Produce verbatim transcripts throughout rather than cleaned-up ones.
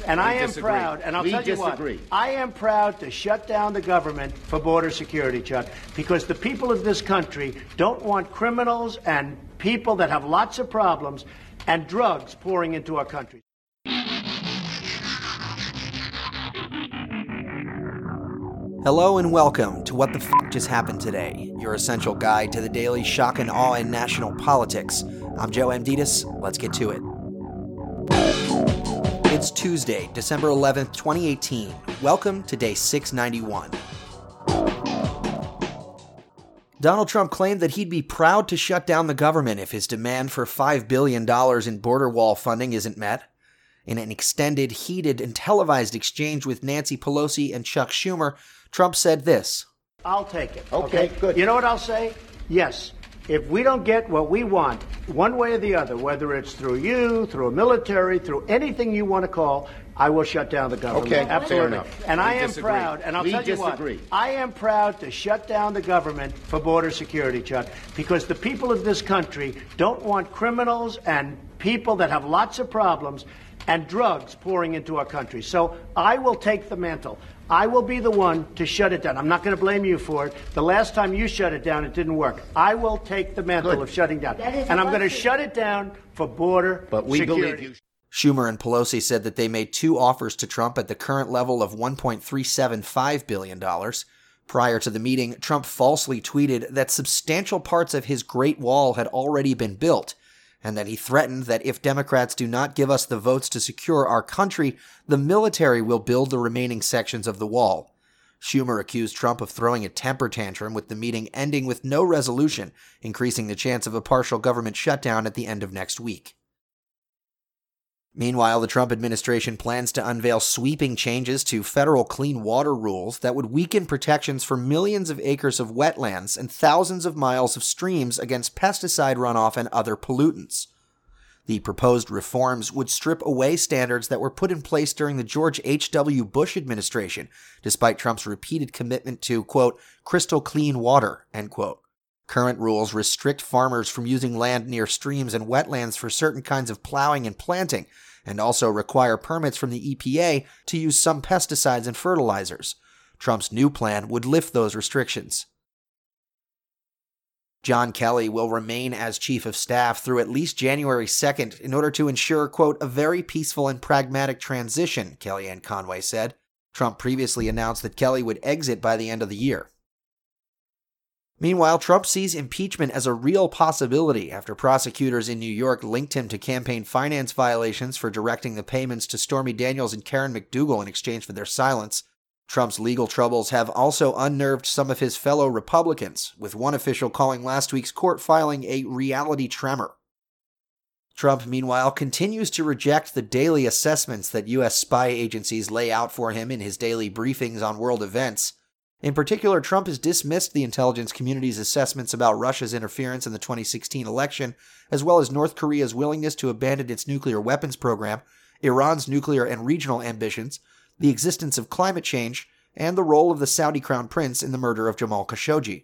And we I am disagree. proud, and I'll we tell you disagree. what, I am proud to shut down the government for border security, Chuck, because the people of this country don't want criminals and people that have lots of problems and drugs pouring into our country. Hello and welcome to What the F*** Just Happened Today, your essential guide to the daily shock and awe in national politics. I'm Joe Amditis. Let's get to it. It's Tuesday, December eleventh, twenty eighteen. Welcome to day six ninety-one. Donald Trump claimed that he'd be proud to shut down the government if his demand for five billion dollars in border wall funding isn't met. In an extended, heated, and televised exchange with Nancy Pelosi and Chuck Schumer, Trump said this. I'll take it. Okay, Okay, good. You know what I'll say? Yes. If we don't get what we want, one way or the other, whether it's through you, through a military, through anything you want to call, I will shut down the government. Okay, absolutely. fair enough. And We I am disagree. proud, and I'll We tell you disagree. what, I am proud to shut down the government for border security, Chuck, because the people of this country don't want criminals and people that have lots of problems and drugs pouring into our country. So I will take the mantle. I will be the one to shut it down. I'm not going to blame you for it. The last time you shut it down, it didn't work. I will take the mantle Good. of shutting down. That is And I'm going to busted. shut it down for border But we security. believe you. Schumer and Pelosi said that they made two offers to Trump at the current level of one point three seven five billion dollars. Prior to the meeting, Trump falsely tweeted that substantial parts of his Great Wall had already been built, and that he threatened that if Democrats do not give us the votes to secure our country, the military will build the remaining sections of the wall. Schumer accused Trump of throwing a temper tantrum, with the meeting ending with no resolution, increasing the chance of a partial government shutdown at the end of next week. Meanwhile, the Trump administration plans to unveil sweeping changes to federal clean water rules that would weaken protections for millions of acres of wetlands and thousands of miles of streams against pesticide runoff and other pollutants. The proposed reforms would strip away standards that were put in place during the George H W Bush administration, despite Trump's repeated commitment to, quote, crystal clean water, end quote. Current rules restrict farmers from using land near streams and wetlands for certain kinds of plowing and planting, and also require permits from the E P A to use some pesticides and fertilizers. Trump's new plan would lift those restrictions. John Kelly will remain as chief of staff through at least January second in order to ensure, quote, a very peaceful and pragmatic transition, Kellyanne Conway said. Trump previously announced that Kelly would exit by the end of the year. Meanwhile, Trump sees impeachment as a real possibility after prosecutors in New York linked him to campaign finance violations for directing the payments to Stormy Daniels and Karen McDougal in exchange for their silence. Trump's legal troubles have also unnerved some of his fellow Republicans, with one official calling last week's court filing a reality tremor. Trump, meanwhile, continues to reject the daily assessments that U S spy agencies lay out for him in his daily briefings on world events. In particular, Trump has dismissed the intelligence community's assessments about Russia's interference in the twenty sixteen election, as well as North Korea's willingness to abandon its nuclear weapons program, Iran's nuclear and regional ambitions, the existence of climate change, and the role of the Saudi crown prince in the murder of Jamal Khashoggi.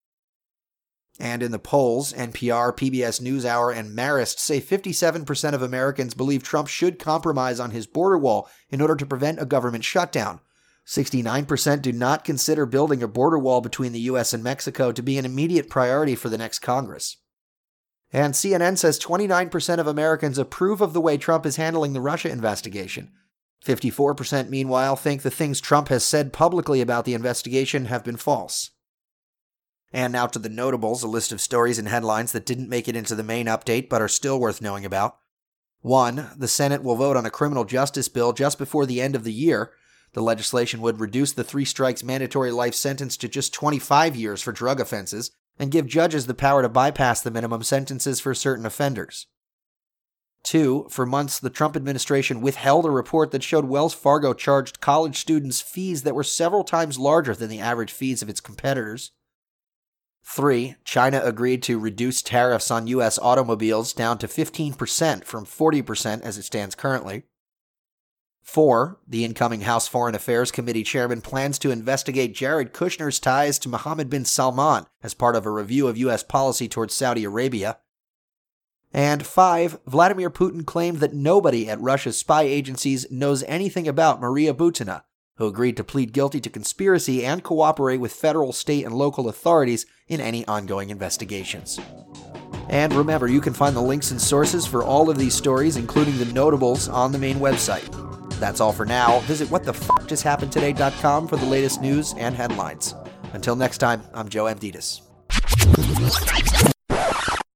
And in the polls, N P R, P B S NewsHour, and Marist say fifty-seven percent of Americans believe Trump should compromise on his border wall in order to prevent a government shutdown. sixty-nine percent do not consider building a border wall between the U S and Mexico to be an immediate priority for the next Congress. And C N N says twenty-nine percent of Americans approve of the way Trump is handling the Russia investigation. fifty-four percent, meanwhile, think the things Trump has said publicly about the investigation have been false. And now to the notables, a list of stories and headlines that didn't make it into the main update but are still worth knowing about. one. The Senate will vote on a criminal justice bill just before the end of the year. The legislation would reduce the three strikes mandatory life sentence to just twenty-five years for drug offenses and give judges the power to bypass the minimum sentences for certain offenders. Two, for months, the Trump administration withheld a report that showed Wells Fargo charged college students fees that were several times larger than the average fees of its competitors. Three, China agreed to reduce tariffs on U S automobiles down to fifteen percent from forty percent as it stands currently. Four, the incoming House Foreign Affairs Committee chairman plans to investigate Jared Kushner's ties to Mohammed bin Salman as part of a review of U S policy towards Saudi Arabia. And five, Vladimir Putin claimed that nobody at Russia's spy agencies knows anything about Maria Butina, who agreed to plead guilty to conspiracy and cooperate with federal, state, and local authorities in any ongoing investigations. And remember, you can find the links and sources for all of these stories, including the notables, on the main website. That's all for now. Visit what the fuck just happened today dot com for the latest news and headlines. Until next time, I'm Joe Amditas.